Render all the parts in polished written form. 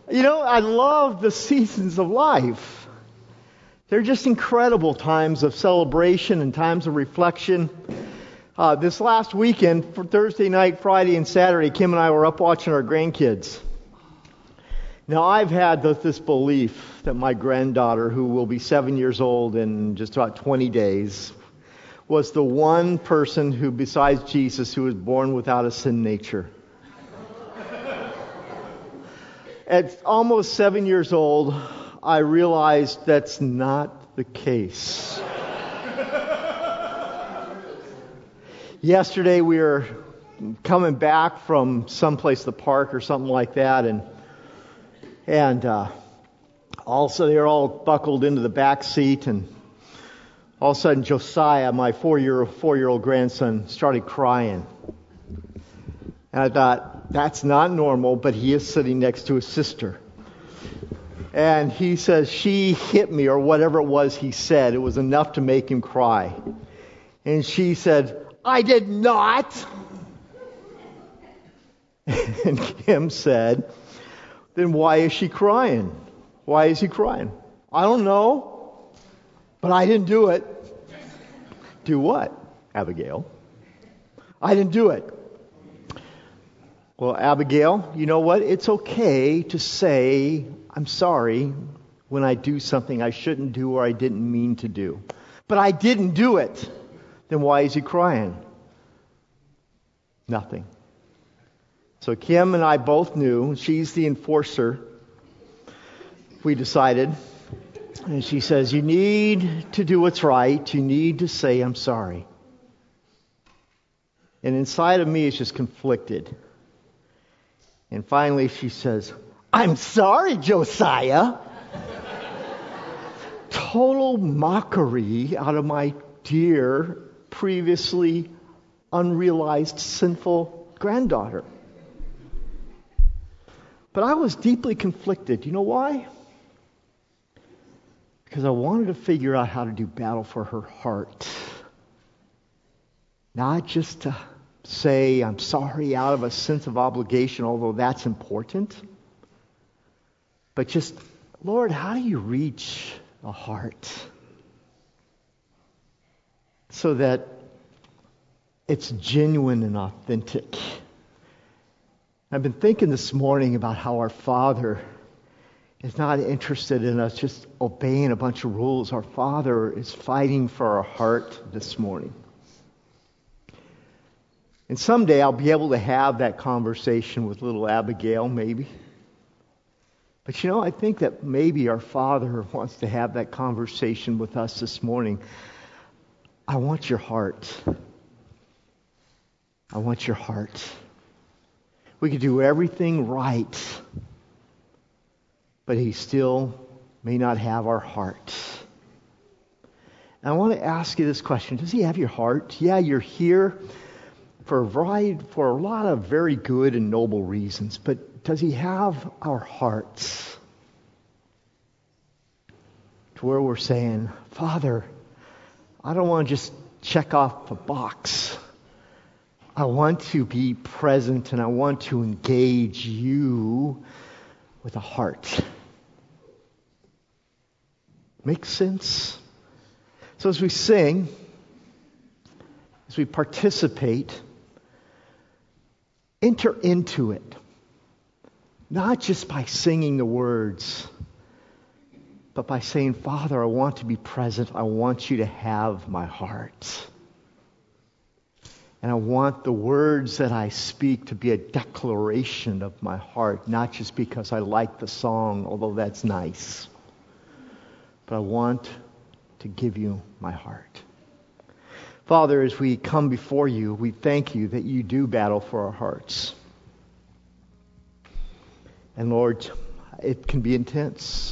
I love the seasons of life. They're just incredible times of celebration and times of reflection. This last weekend, for Thursday night, Friday, and Saturday, Kim and I were up watching our grandkids. Now, I've had this belief that my granddaughter, who will be 7 years old in just about 20 days, was the one person who, besides Jesus, who was born without a sin nature. At almost 7 years old, I realized that's not the case. Yesterday, we were coming back from someplace, the park or something like that, and also they were all buckled into the back seat, and all of a sudden Josiah, my four-year-old grandson, started crying. And I thought, that's not normal, but he is sitting next to his sister. And he says, she hit me, or whatever it was he said. It was enough to make him cry. And she said, I did not. And Kim said, then why is she crying? Why is he crying? I don't know, but I didn't do it. Do what, Abigail? I didn't do it. Well, Abigail, you know what? It's okay to say, I'm sorry when I do something I shouldn't do or I didn't mean to do. But I didn't do it. Then why is he crying? Nothing. So Kim and I both knew, she's the enforcer, we decided. And she says, you need to do what's right. You need to say, I'm sorry. And inside of me, it's just conflicted. And finally she says, I'm sorry, Josiah. Total mockery out of my dear, previously unrealized sinful granddaughter. But I was deeply conflicted. You know why? Because I wanted to figure out how to do battle for her heart. Not just to say I'm sorry out of a sense of obligation, although that's important. But just, Lord, how do you reach a heart so that it's genuine and authentic? I've been thinking this morning about how our Father is not interested in us just obeying a bunch of rules. Our Father is fighting for our heart this morning. And someday I'll be able to have that conversation with little Abigail, maybe. But I think that maybe our Father wants to have that conversation with us this morning. I want your heart. I want your heart. We could do everything right, but He still may not have our heart. And I want to ask you this question. Does He have your heart? Yeah, you're here for a lot of very good and noble reasons, but does He have our hearts? To where we're saying, Father, I don't want to just check off a box. I want to be present and I want to engage you with a heart. Makes sense? So as we sing, as we participate, enter into it. Not just by singing the words, but by saying, Father, I want to be present. I want you to have my heart. And I want the words that I speak to be a declaration of my heart, not just because I like the song, although that's nice. But I want to give you my heart. Father, as we come before you, we thank you that you do battle for our hearts. And Lord, it can be intense.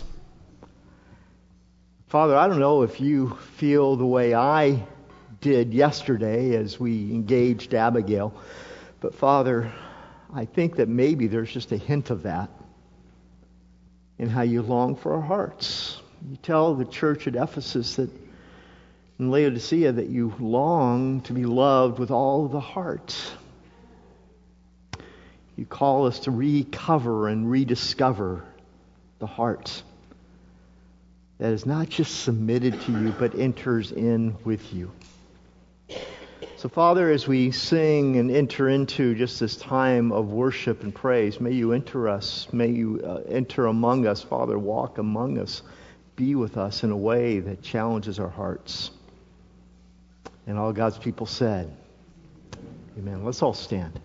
Father, I don't know if you feel the way I did yesterday as we engaged Abigail, but Father, I think that maybe there's just a hint of that in how you long for our hearts. You tell the church at Ephesus that in Laodicea that you long to be loved with all the heart. You call us to recover and rediscover the heart that is not just submitted to you, but enters in with you. So, Father, as we sing and enter into just this time of worship and praise, may you enter us. May you enter among us. Father, walk among us. Be with us in a way that challenges our hearts. And all God's people said, amen. Let's all stand.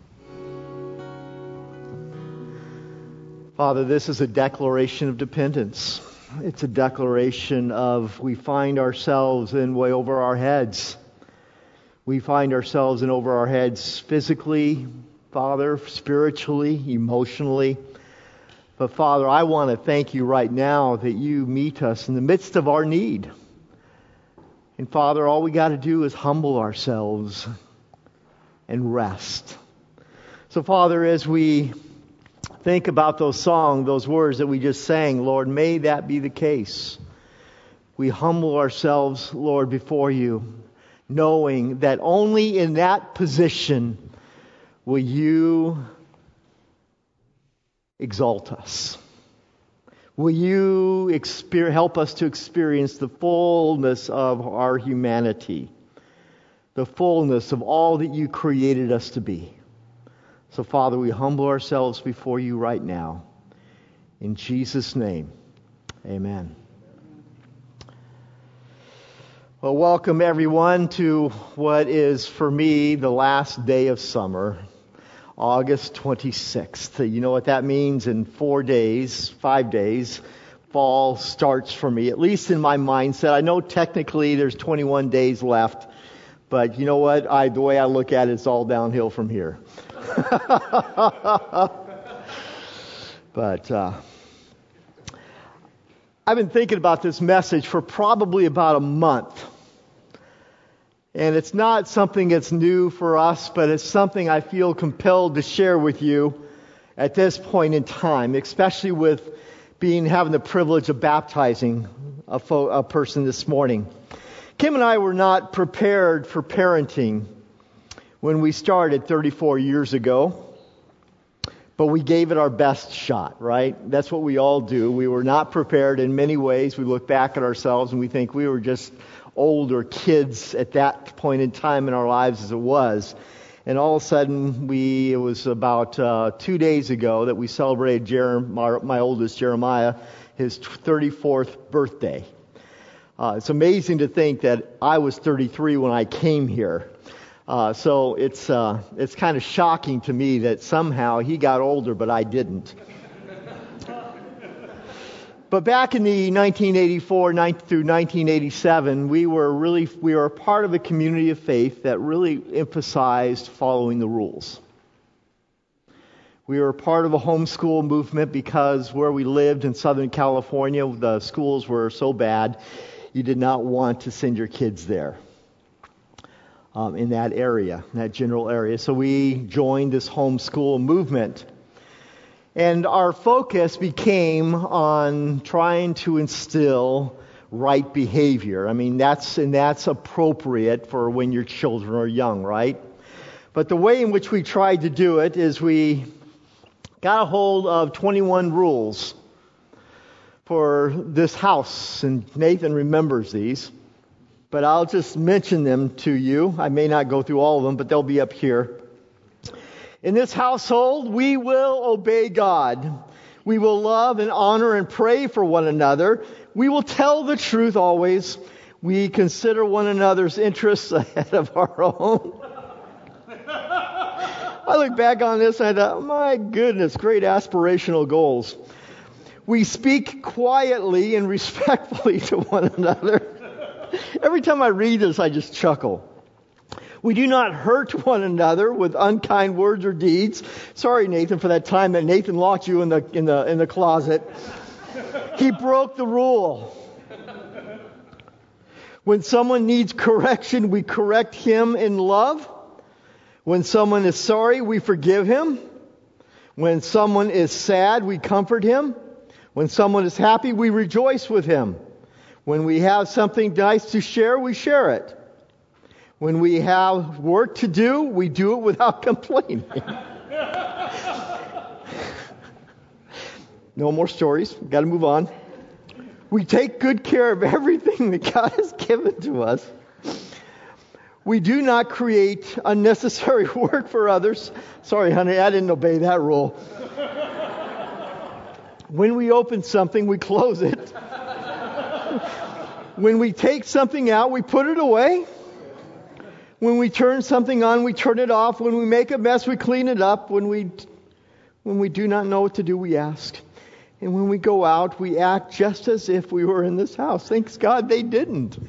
Father, this is a declaration of dependence. It's a declaration of we find ourselves in way over our heads. We find ourselves in over our heads physically, Father, spiritually, emotionally. But Father, I want to thank you right now that you meet us in the midst of our need. And Father, all we got to do is humble ourselves and rest. So Father, as we think about those songs, those words that we just sang, Lord, may that be the case. We humble ourselves, Lord, before you, knowing that only in that position will you exalt us. Will you help us to experience the fullness of our humanity, the fullness of all that you created us to be. So, Father, we humble ourselves before you right now. In Jesus' name, amen. Well, welcome everyone to what is for me the last day of summer, August 26th. You know what that means? In 5 days, fall starts for me, at least in my mindset. I know technically there's 21 days left, but you know what? The way I look at it, it's all downhill from here. But I've been thinking about this message for probably about a month. And it's not something that's new for us, but it's something I feel compelled to share with you at this point in time, especially with having the privilege of baptizing a person this morning. Kim and I were not prepared for parenting when we started 34 years ago. But we gave it our best shot, right? That's what we all do. We were not prepared in many ways. We look back at ourselves and we think we were just older kids at that point in time in our lives as it was. And all of a sudden, it was about 2 days ago that we celebrated my oldest, Jeremiah, his 34th birthday. It's amazing to think that I was 33 when I came here. So it's kind of shocking to me that somehow he got older, but I didn't. But back in the 1984 through 1987, we were a part of a community of faith that really emphasized following the rules. We were a part of a homeschool movement because where we lived in Southern California, the schools were so bad, you did not want to send your kids there. In that area, that general area. So we joined this homeschool movement. And our focus became on trying to instill right behavior. I mean, that's appropriate for when your children are young, right? But the way in which we tried to do it is we got a hold of 21 rules for this house. And Nathan remembers these. But I'll just mention them to you. I may not go through all of them, but they'll be up here. In this household, we will obey God. We will love and honor and pray for one another. We will tell the truth always. We consider one another's interests ahead of our own. I look back on this and I thought, my goodness, great aspirational goals. We speak quietly and respectfully to one another. Every time I read this, I just chuckle. We do not hurt one another with unkind words or deeds. Sorry, Nathan, for that time that Nathan locked you in the closet. He broke the rule. When someone needs correction, we correct him in love. When someone is sorry, we forgive him. When someone is sad, we comfort him. When someone is happy, we rejoice with him. When we have something nice to share, we share it. When we have work to do, we do it without complaining. No more stories. Got to move on. We take good care of everything that God has given to us. We do not create unnecessary work for others. Sorry, honey, I didn't obey that rule. When we open something, we close it. When we take something out, we put it away. When we turn something on, we turn it off. When we make a mess, we clean it up. When we do not know what to do, we ask. And when we go out, we act just as if we were in this house. Thanks God they didn't.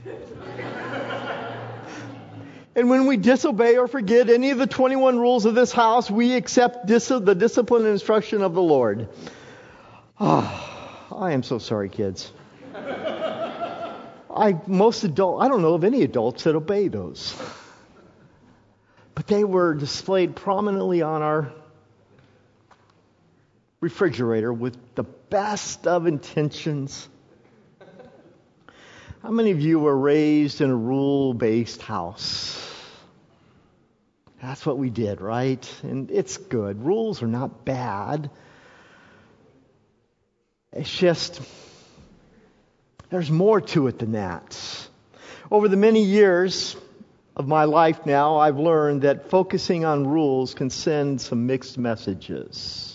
And when we disobey or forget any of the 21 rules of this house, we accept the discipline and instruction of the Lord. I am so sorry, kids. I don't know of any adults that obey those. But they were displayed prominently on our refrigerator with the best of intentions. How many of you were raised in a rule-based house? That's what we did, right? And it's good. Rules are not bad. It's just, there's more to it than that. Over the many years of my life now, I've learned that focusing on rules can send some mixed messages,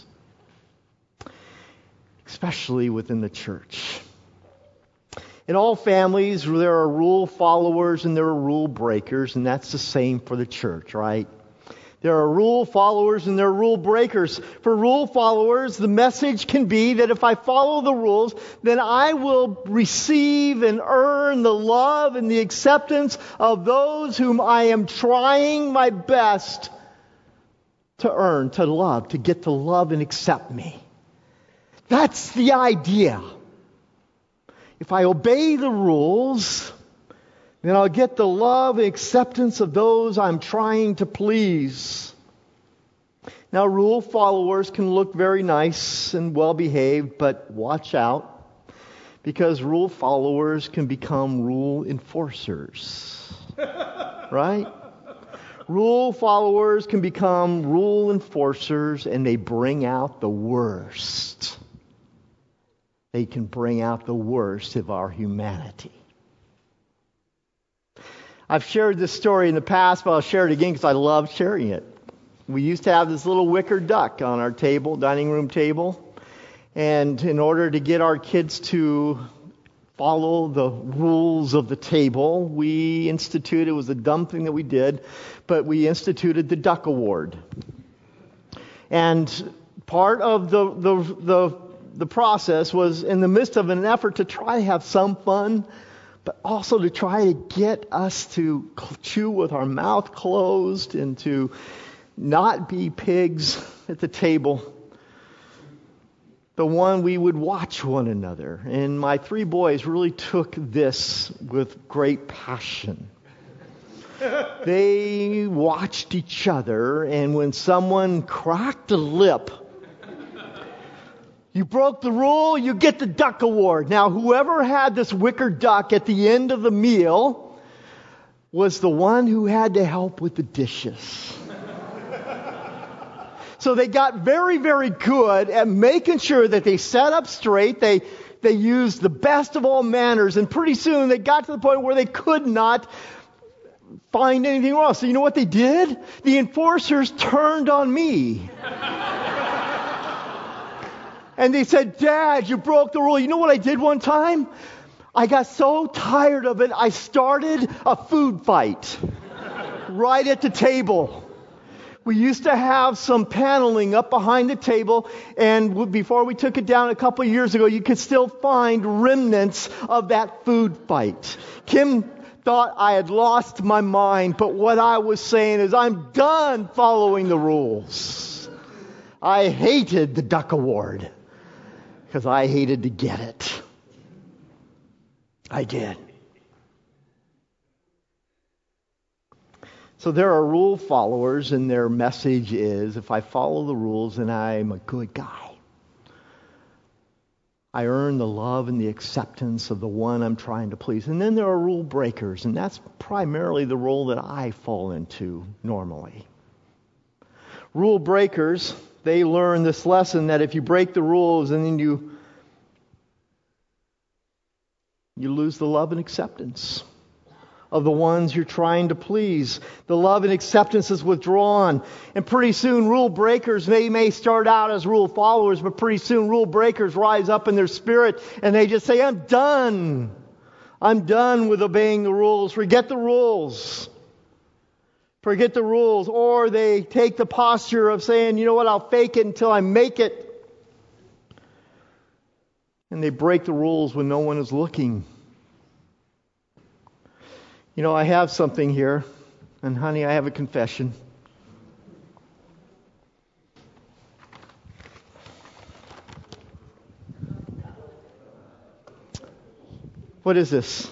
especially within the church. In all families, there are rule followers and there are rule breakers, and that's the same for the church, right? There are rule followers and there are rule breakers. For rule followers, the message can be that if I follow the rules, then I will receive and earn the love and the acceptance of those whom I am trying my best to earn, to love, to get to love and accept me. That's the idea. If I obey the rules, then I'll get the love and acceptance of those I'm trying to please. Now, rule followers can look very nice and well-behaved, but watch out, because rule followers can become rule enforcers. Right? Rule followers can become rule enforcers, and they bring out the worst. They can bring out the worst of our humanity. I've shared this story in the past, but I'll share it again because I love sharing it. We used to have this little wicker duck on our table, dining room table. And in order to get our kids to follow the rules of the table, we instituted, it was a dumb thing that we did, but we instituted the Duck Award. And part of the process was in the midst of an effort to try to have some fun, but also to try to get us to chew with our mouth closed and to not be pigs at the table. The one we would watch one another. And my 3 boys really took this with great passion. They watched each other, and when someone cracked a lip, you broke the rule, you get the Duck Award. Now, whoever had this wicker duck at the end of the meal was the one who had to help with the dishes. So they got very, very good at making sure that they sat up straight. They used the best of all manners, and pretty soon they got to the point where they could not find anything wrong. So you know what they did? The enforcers turned on me. And they said, "Dad, you broke the rule." You know what I did one time? I got so tired of it, I started a food fight right at the table. We used to have some paneling up behind the table, and before we took it down a couple of years ago, you could still find remnants of that food fight. Kim thought I had lost my mind, but what I was saying is I'm done following the rules. I hated the Duck Award because I hated to get it. I did. So there are rule followers, and their message is, if I follow the rules, then I'm a good guy. I earn the love and the acceptance of the one I'm trying to please. And then there are rule breakers, and that's primarily the role that I fall into normally. Rule breakers They learn this lesson that if you break the rules and then you lose the love and acceptance of the ones you're trying to please. The love and acceptance is withdrawn. And pretty soon rule breakers, they may start out as rule followers, but pretty soon rule breakers rise up in their spirit and they just say, I'm done. I'm done with obeying the rules. Forget the rules. Forget the rules. Or they take the posture of saying, you know what, I'll fake it until I make it. And they break the rules when no one is looking. You know, I have something here, and honey, I have a confession. What is this?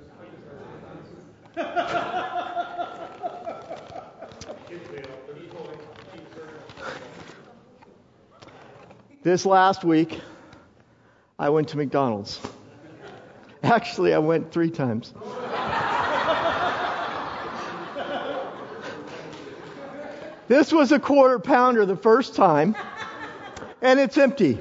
This last week, I went to McDonald's. Actually, I went 3 times. This was a quarter pounder the first time, and it's empty.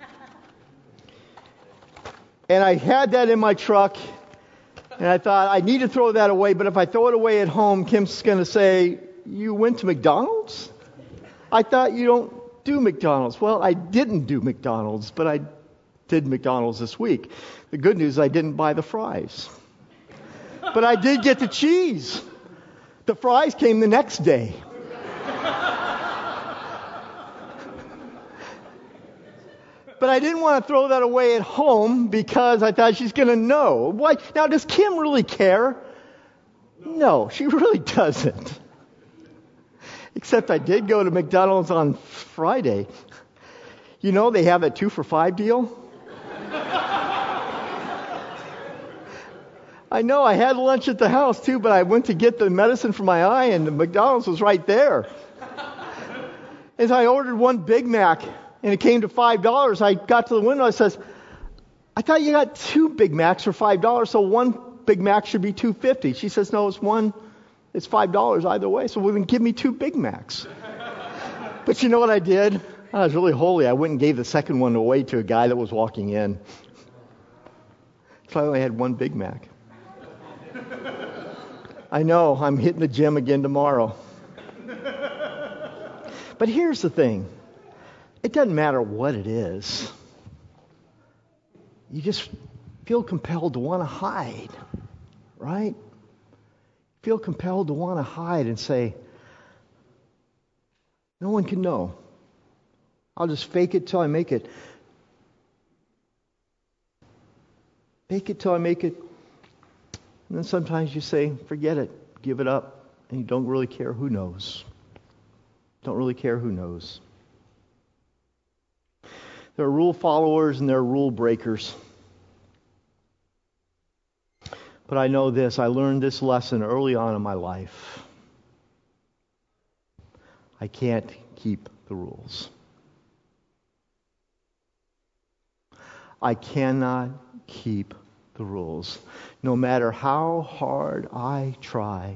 And I had that in my truck, and I thought, I need to throw that away, but if I throw it away at home, Kim's going to say, you went to McDonald's? I thought you don't do McDonald's. Well, I didn't do McDonald's, but I did McDonald's this week. The good news, I didn't buy the fries. But I did get the cheese. The fries came the next day. But I didn't want to throw that away at home because I thought she's going to know. Why? Now, does Kim really care? No, she really doesn't. Except I did go to McDonald's on Friday. You know, they have a 2 for $5 deal. I know, I had lunch at the house too, but I went to get the medicine for my eye and the McDonald's was right there. As I ordered 1 Big Mac and it came to $5, I got to the window, I says, I thought you got 2 Big Macs for $5, so 1 Big Mac should be $2.50. She says, no, it's $5 either way, so then give me 2 Big Macs. But you know what I did? I was really holy. I went and gave the second one away to a guy that was walking in. So I only had 1 Big Mac. I know, I'm hitting the gym again tomorrow. But here's the thing. It doesn't matter what it is. You just feel compelled to want to hide, right? Feel compelled to want to hide and say, no one can know. I'll just fake it till I make it. Fake it till I make it. And then sometimes you say, forget it, give it up, and you don't really care who knows. Don't really care who knows. There are rule followers and there are rule breakers. But I know this, I learned this lesson early on in my life. I can't keep the rules. I cannot keep the rules. No matter how hard I try,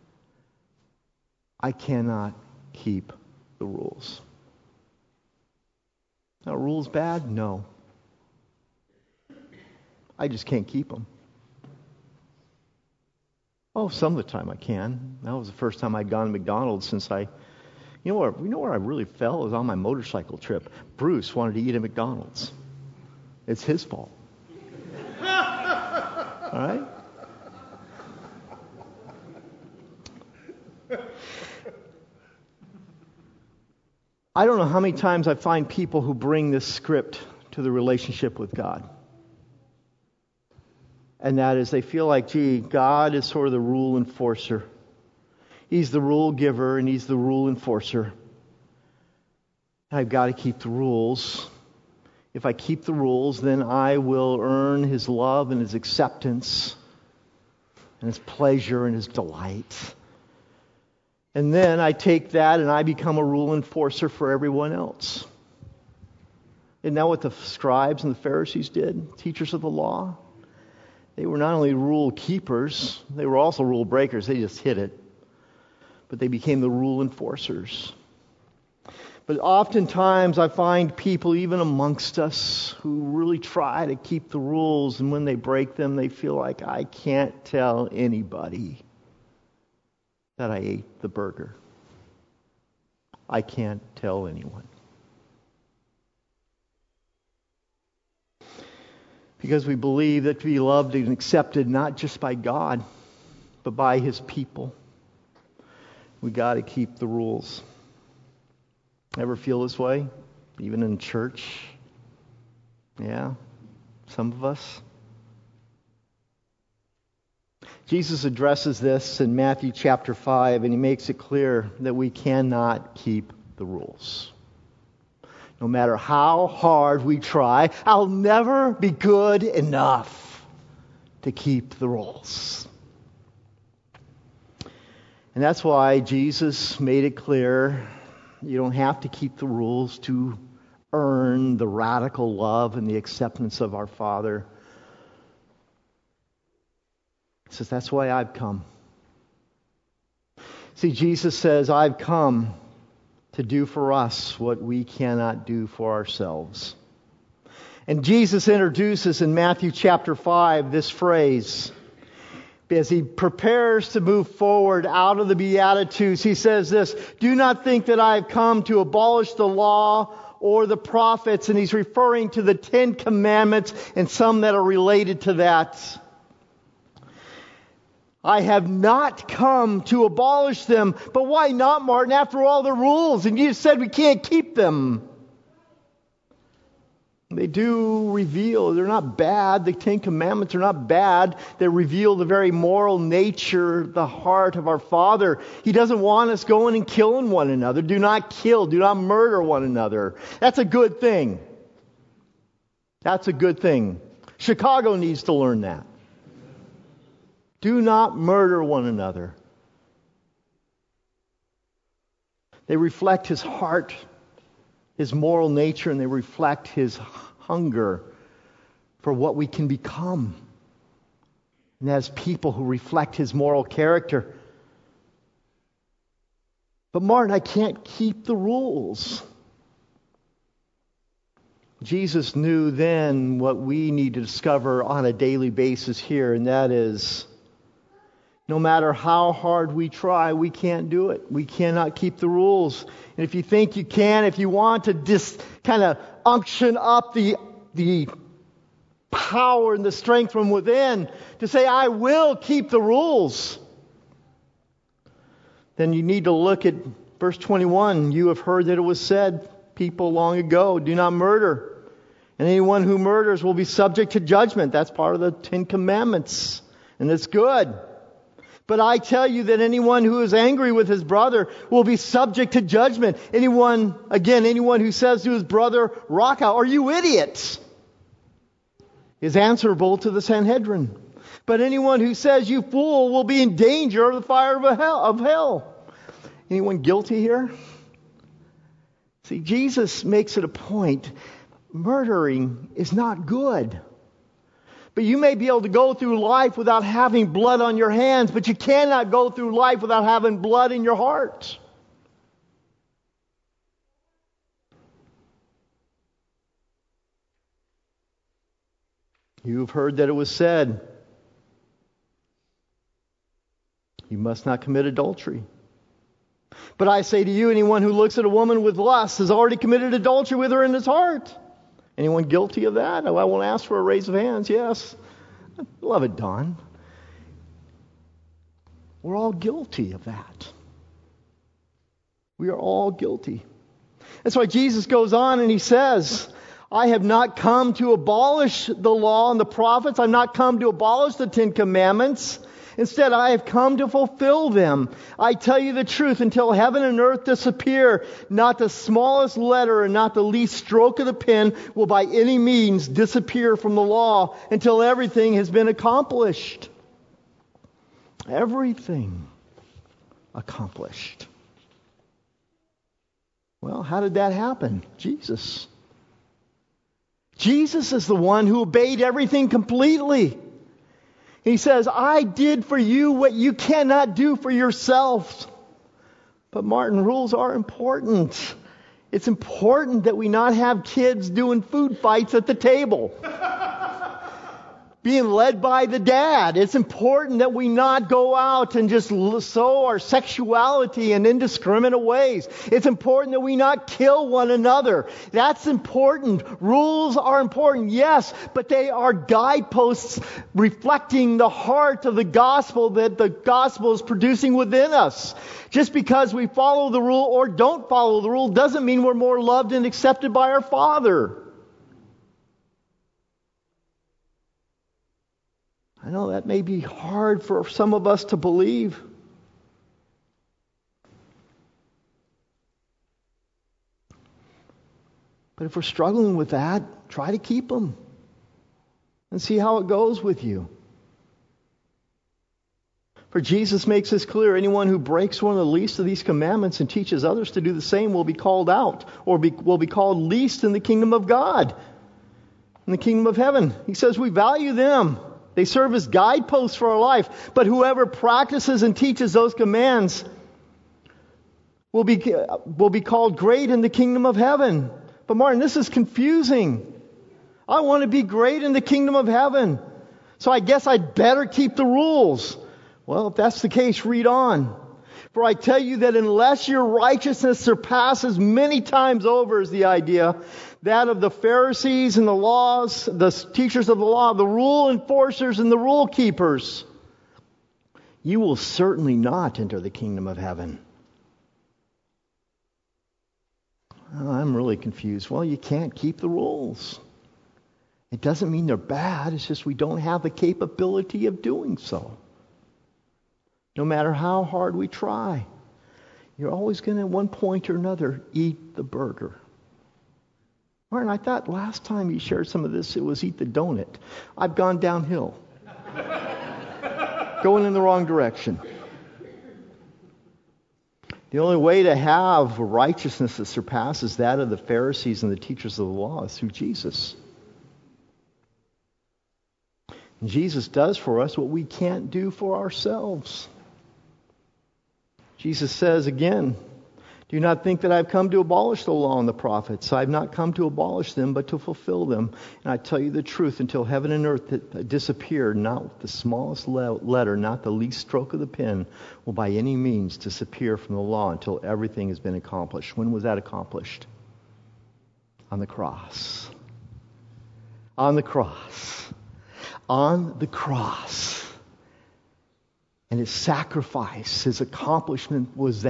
I cannot keep the rules. Are rules bad? No. I just can't keep them. Oh, some of the time I can. That was the first time I'd gone to McDonald's since you know where I really fell was on my motorcycle trip. Bruce wanted to eat at McDonald's. It's his fault. All right? I don't know how many times I find people who bring this script to the relationship with God. And that is they feel like, gee, God is sort of the rule enforcer. He's the rule giver and He's the rule enforcer. I've got to keep the rules. If I keep the rules, then I will earn His love and His acceptance and His pleasure and His delight. And then I take that and I become a rule enforcer for everyone else. Isn't that what the scribes and the Pharisees did? Teachers of the law? They were not only rule keepers, they were also rule breakers. They just hid it. But they became the rule enforcers. But oftentimes I find people, even amongst us, who really try to keep the rules, and when they break them, they feel like, I can't tell anybody that I ate the burger. I can't tell anyone. Because we believe that to be loved and accepted not just by God, but by His people, we got to keep the rules. Ever feel this way? Even in church? Yeah, some of us. Jesus addresses this in Matthew chapter 5, and He makes it clear that we cannot keep the rules. No matter how hard we try, I'll never be good enough to keep the rules. And that's why Jesus made it clear you don't have to keep the rules to earn the radical love and the acceptance of our Father. He says, that's why I've come. See, Jesus says, I've come to do for us what we cannot do for ourselves. And Jesus introduces in Matthew chapter 5 this phrase. As He prepares to move forward out of the Beatitudes, He says this, do not think that I have come to abolish the law or the prophets. And He's referring to the 10 Commandments and some that are related to that. I have not come to abolish them. But why not, Martin? After all, the rules, and you said we can't keep them. They do reveal, they're not bad. The 10 Commandments are not bad. They reveal the very moral nature, the heart of our Father. He doesn't want us going and killing one another. Do not kill. Do not murder one another. That's a good thing. That's a good thing. Chicago needs to learn that. Do not murder one another. They reflect His heart, His moral nature, and they reflect His hunger for what we can become. And as people who reflect His moral character. But Martin, I can't keep the rules. Jesus knew then what we need to discover on a daily basis here, and that is, no matter how hard we try, we can't do it. We cannot keep the rules. And if you think you can, if you want to just kind of unction up the power and the strength from within to say, I will keep the rules, then you need to look at verse 21. You have heard that it was said, people long ago, do not murder. And anyone who murders will be subject to judgment. That's part of the 10 Commandments. And it's good. But I tell you that anyone who is angry with his brother will be subject to judgment. Anyone who says to his brother, Raka, are you idiots? Is answerable to the Sanhedrin. But anyone who says, you fool, will be in danger of the fire of hell. Anyone guilty here? See, Jesus makes it a point. Murdering is not good. But you may be able to go through life without having blood on your hands, but you cannot go through life without having blood in your heart. You have heard that it was said, you must not commit adultery. But I say to you, anyone who looks at a woman with lust has already committed adultery with her in his heart. Anyone guilty of that? I won't ask for a raise of hands. Yes. I love it, Don. We're all guilty of that. We are all guilty. That's why Jesus goes on and He says, I have not come to abolish the law and the prophets. I've not come to abolish the 10 Commandments. Instead, I have come to fulfill them. I tell you the truth, until heaven and earth disappear, not the smallest letter and not the least stroke of the pen will by any means disappear from the law until everything has been accomplished. Everything accomplished. Well, how did that happen? Jesus. Jesus is the one who obeyed everything completely. He says, I did for you what you cannot do for yourselves. But Martin, rules are important. It's important that we not have kids doing food fights at the table. Being led by the dad. It's important that we not go out and just sow our sexuality in indiscriminate ways. It's important that we not kill one another. That's important. Rules are important, yes, but they are guideposts reflecting the heart of the gospel that the gospel is producing within us. Just because we follow the rule or don't follow the rule doesn't mean we're more loved and accepted by our Father. I know that may be hard for some of us to believe. But if we're struggling with that, try to keep them and see how it goes with you. For Jesus makes this clear, anyone who breaks one of the least of these commandments and teaches others to do the same will be called out, or will be called least in the kingdom of God, in the kingdom of heaven. He says we value them. They serve as guideposts for our life. But whoever practices and teaches those commands will be called great in the kingdom of heaven. But Martin, this is confusing. I want to be great in the kingdom of heaven. So I guess I'd better keep the rules. Well, if that's the case, read on. For I tell you that unless your righteousness surpasses many times over, is the idea, that of the Pharisees and the teachers of the law, the rule enforcers and the rule keepers, you will certainly not enter the kingdom of heaven. I'm really confused. Well, you can't keep the rules. It doesn't mean they're bad. It's just we don't have the capability of doing so. No matter how hard we try, you're always going to, at one point or another, eat the burger. Martin, I thought last time you shared some of this, it was eat the donut. I've gone downhill. Going in the wrong direction. The only way to have righteousness that surpasses that of the Pharisees and the teachers of the law is through Jesus. And Jesus does for us what we can't do for ourselves. Jesus says again, do not think that I've come to abolish the law and the prophets. I've not come to abolish them, but to fulfill them. And I tell you the truth, until heaven and earth disappear, not the smallest letter, not the least stroke of the pen, will by any means disappear from the law until everything has been accomplished. When was that accomplished? On the cross. On the cross. On the cross. And his sacrifice, his accomplishment was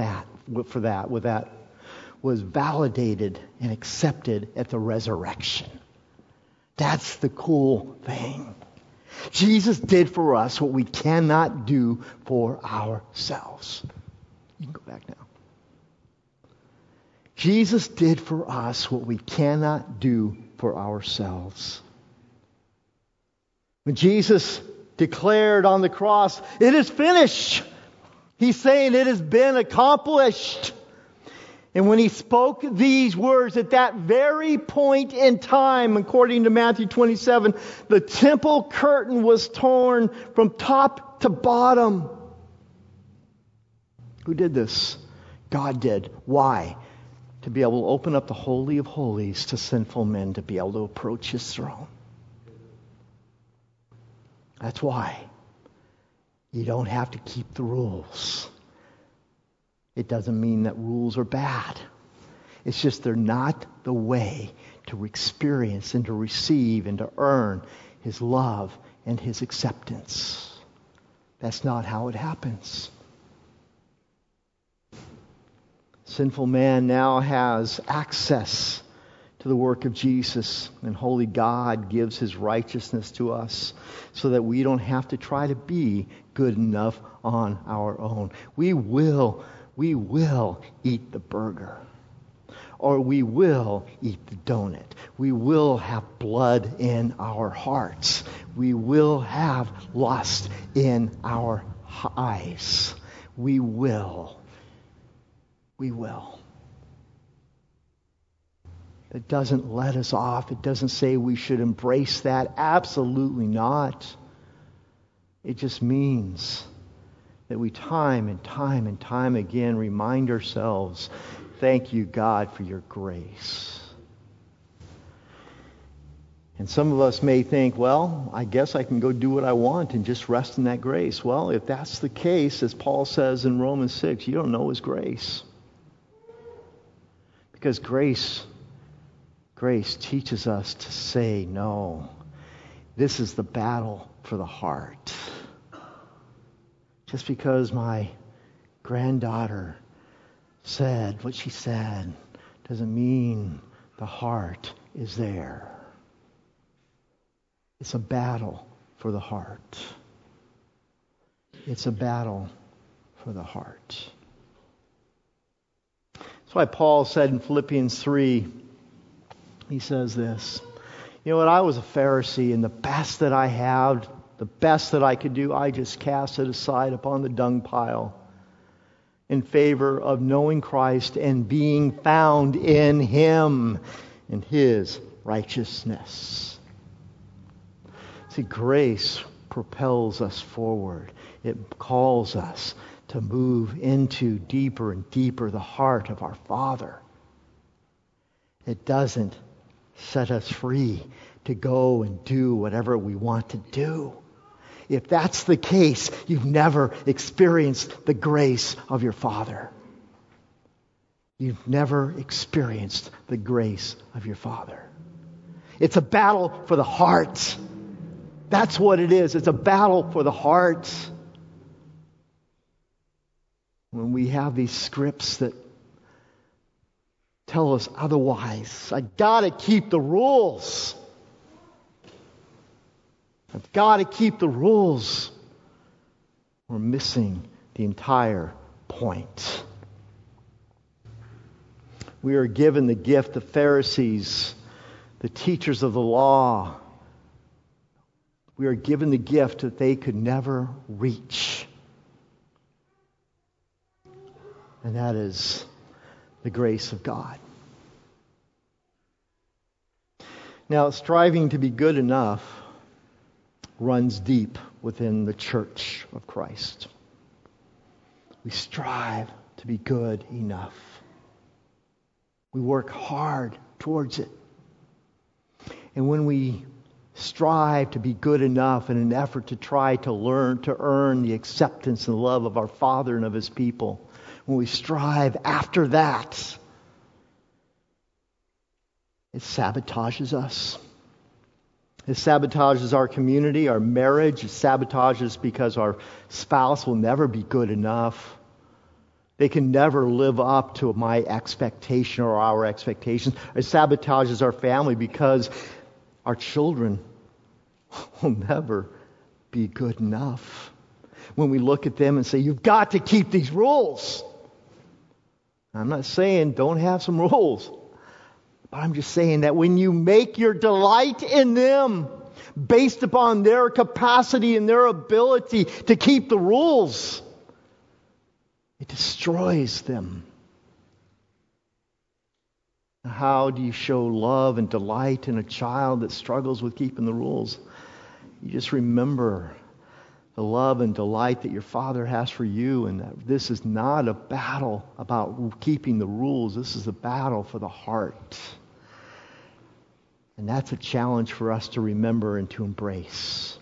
was validated and accepted at the resurrection. That's the cool thing. Jesus did for us what we cannot do for ourselves. You can go back now. Jesus did for us what we cannot do for ourselves. When Jesus declared on the cross, it is finished. He's saying it has been accomplished. And when he spoke these words at that very point in time, according to Matthew 27, the temple curtain was torn from top to bottom. Who did this? God did. Why? To be able to open up the Holy of Holies to sinful men to be able to approach his throne. That's why. You don't have to keep the rules. It doesn't mean that rules are bad. It's just they're not the way to experience and to receive and to earn his love and his acceptance. That's not how it happens. Sinful man now has access to the work of Jesus, and holy God gives his righteousness to us so that we don't have to try to be good enough on our own. We will eat the burger, or we will eat the donut. We will have blood in our hearts. We will have lust in our eyes. We will. It doesn't let us off. It doesn't say we should embrace that. Absolutely not. It just means that we time and time again remind ourselves thank you, God, for your grace. And some of us may think, well, I guess I can go do what I want and just rest in that grace. Well, if that's the case, as Paul says in Romans 6, you don't know His grace. Because grace teaches us to say no. This is the battle for the heart. Just because my granddaughter said what she said doesn't mean the heart is there. It's a battle for the heart. It's a battle for the heart. That's why Paul said in Philippians 3, he says this, you know what, I was a Pharisee, and the best that I had, the best that I could do, I just cast it aside upon the dung pile in favor of knowing Christ and being found in Him, in His righteousness. See, grace propels us forward. It calls us to move into deeper and deeper the heart of our Father. It doesn't set us free to go and do whatever we want to do. If that's the case, you've never experienced the grace of your Father. You've never experienced the grace of your Father. It's a battle for the heart. That's what it is. It's a battle for the heart. When we have these scripts that tell us otherwise, I gotta keep the rules. I've got to keep the rules. We're missing the entire point. We are given the gift of Pharisees, the teachers of the law. We are given the gift that they could never reach. And that is the grace of God. Now, striving to be good enough runs deep within the church of Christ. We strive to be good enough. We work hard towards it. And when we strive to be good enough in an effort to try to earn the acceptance and love of our Father and of His people, when we strive after that, it sabotages us. It sabotages our community, our marriage. It sabotages because our spouse will never be good enough. They can never live up to my expectation or our expectations. It sabotages our family because our children will never be good enough. When we look at them and say, you've got to keep these rules. I'm not saying don't have some rules. But I'm just saying that when you make your delight in them based upon their capacity and their ability to keep the rules, it destroys them. How do you show love and delight in a child that struggles with keeping the rules? You just remember the love and delight that your Father has for you, and that this is not a battle about keeping the rules. This is a battle for the heart. And that's a challenge for us to remember and to embrace.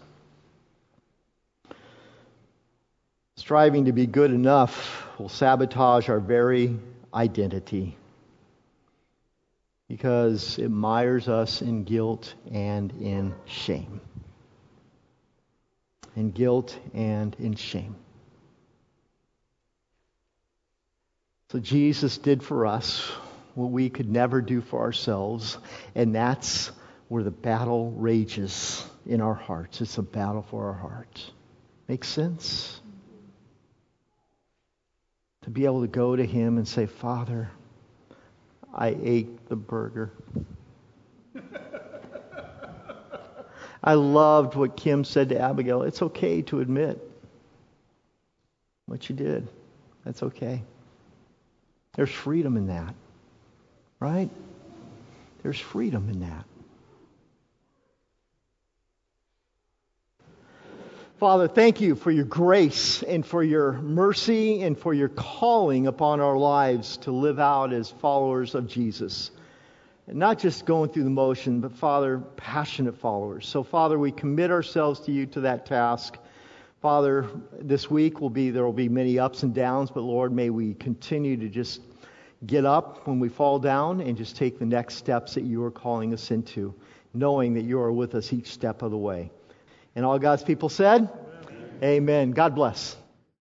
Striving to be good enough will sabotage our very identity because it mires us in guilt and in shame. In guilt and in shame. So Jesus did for us what we could never do for ourselves, and that's where the battle rages in our hearts. It's a battle for our heart. Makes sense? To be able to go to Him and say, Father, I ate the burger. I loved what Kim said to Abigail. It's okay to admit what you did. That's okay. There's freedom in that. Right? There's freedom in that. Father, thank you for your grace and for your mercy and for your calling upon our lives to live out as followers of Jesus. And not just going through the motion, but Father, passionate followers. So Father, we commit ourselves to you to that task. Father, this week there will be many ups and downs, but Lord, may we continue to just get up when we fall down and just take the next steps that you are calling us into, knowing that you are with us each step of the way. And all God's people said, Amen. God bless.